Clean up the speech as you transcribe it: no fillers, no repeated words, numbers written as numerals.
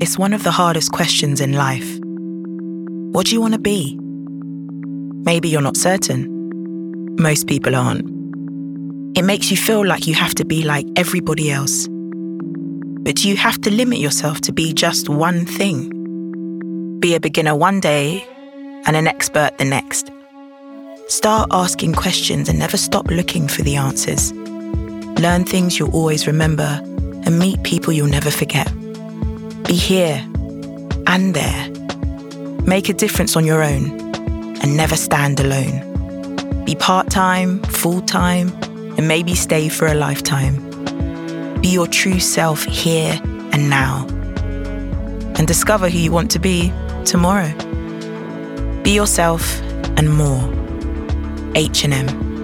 It's one of the hardest questions in life. What do you want to be? Maybe you're not certain. Most people aren't. It makes you feel like you have to be like everybody else. But do you have to limit yourself to be just one thing? Be a beginner one day and an expert the next. Start asking questions and never stop looking for the answers. Learn things you'll always remember and meet people you'll never forget. Be here and there. Make a difference on your own and never stand alone. Be part-time, full-time, and maybe stay for a lifetime. Be your true self here and now. And discover who you want to be tomorrow. Be yourself and more. H&M.